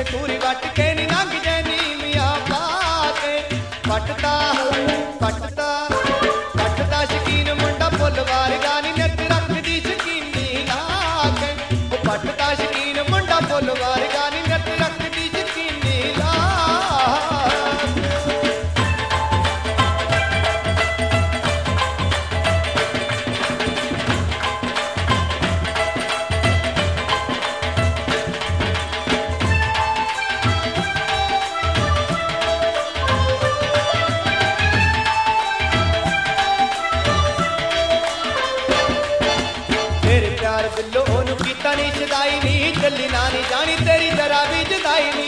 ਤੇ ਕੂਰੀ ਵੱਟ ਕੇ ਨੀ ਲੰਘ ਜੇ ਨੀਵੀਆਂ ਪਾ ਕੇ ਪੱਟਦਾ ਪੱਟਦਾ ਪੱਟਦਾ ਸ਼ਕੀਨ ਮੁੰਡਾ ਫੁੱਲਵਾਰ ਗਾਨੀ ਨਿੱਤ ਰੱਖਦੀ ਸ਼ਕੀਨੀ ਲਾ ਕੇ ਉਹ ਪੱਟਦਾ ਸ਼ਕੀਨ ਮੁੰਡਾ ਫੁੱਲਵਾਰ ਗਾਨੀ ਨਿੱਤ ਰੱਖਦੀ ਸ਼ਕੀਨੀ ਲਾ प्यार बिल्लो ओनू कीता नी शदाई नी चली ना नी जानी तेरी जरा भी जुदाई नी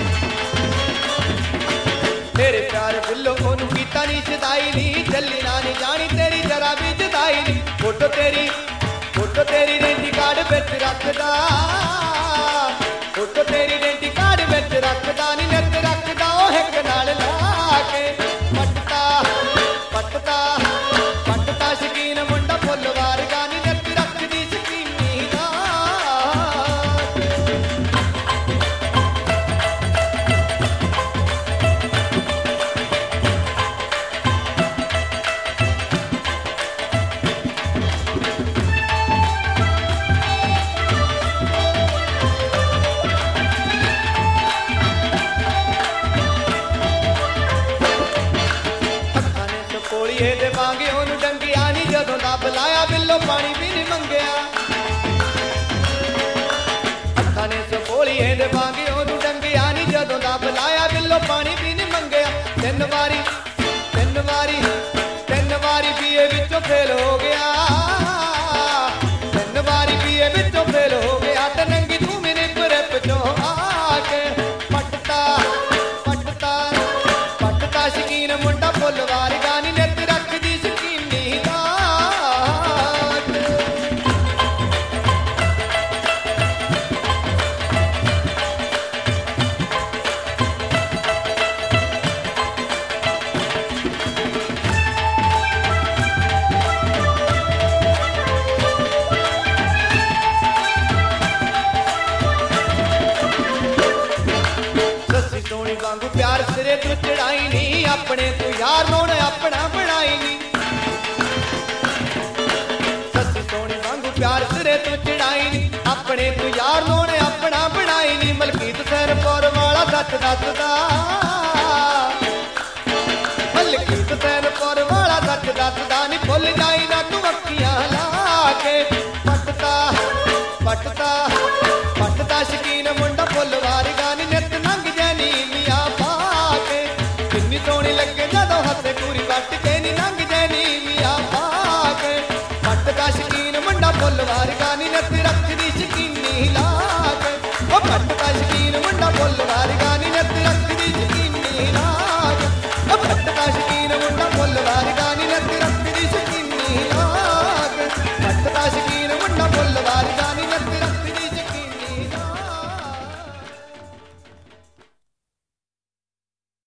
तेरे प्यार बिल्लो ओनू कीता नी शदाई नी चली ना नी जानी तेरी जरा भी जुदाई नी फोटो तेरी रेंटी कार्ड बिच रखदा फोटो तेरी रेंटी कार्ड बिच रखदा नी नित रखदा ओ हिक नाल ला के पटदा पटदा पटदा शकीन मुंडा फुल्लवार गानी दे मांगे ओनू डंगिया नी जदों दा बुलाया बिल्लो पानी भी नहीं मंगया हत्थां ने सपोलिए दे मांगे ओनू डंगिया नी जदों दा बुलाया बिल्लो पानी भी नहीं मंगया तीन वारी बीए विचों फेल हो गया तीन वारी बीए विचों फेल हो गया ते नंगी तू मेरे ग्रिप चों आके पटता पटता पटता शकीन मुंडा फुल्लवार गानी ने सोनी वांगू प्यार सिरे तू चढ़ाई नी अपने तू यार नोन अपना बनाई नी सस्सी सोनी वांगू प्यार सिरे तू चढ़ाई नी अपने तू यार नोन अपना बनाई नी मलकीत सिर पौर वाला सच दसदा